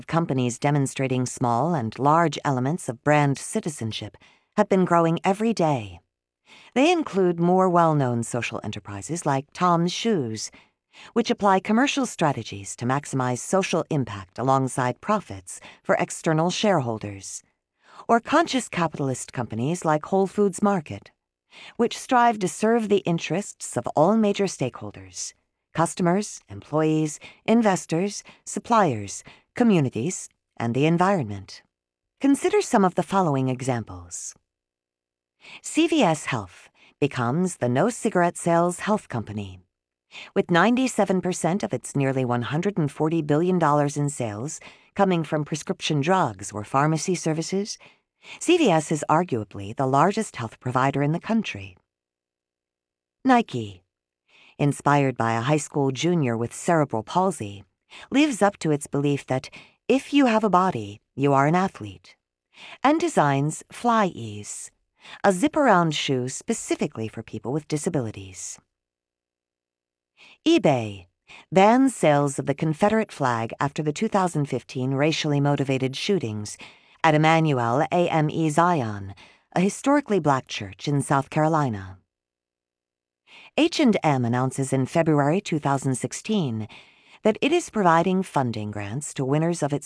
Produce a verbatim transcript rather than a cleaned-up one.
Companies demonstrating small and large elements of brand citizenship have been growing every day. They include more well-known social enterprises like Tom's Shoes, which apply commercial strategies to maximize social impact alongside profits for external shareholders, or conscious capitalist companies like Whole Foods Market, which strive to serve the interests of all major stakeholders: customers, employees, investors, suppliers, communities, and the environment. Consider some of the following examples. C V S Health becomes the no cigarette sales health company. With ninety-seven percent of its nearly one hundred forty billion dollars in sales coming from prescription drugs or pharmacy services, C V S is arguably the largest health provider in the country. Nike, inspired by a high school junior with cerebral palsy, lives up to its belief that if you have a body, you are an athlete, and designs Fly Ease, a zip-around shoe specifically for people with disabilities. eBay bans sales of the Confederate flag after the two thousand fifteen racially motivated shootings at Emmanuel A M E Zion, a historically black church in South Carolina. H and M announces in February two thousand sixteen that it is providing funding grants to winners of its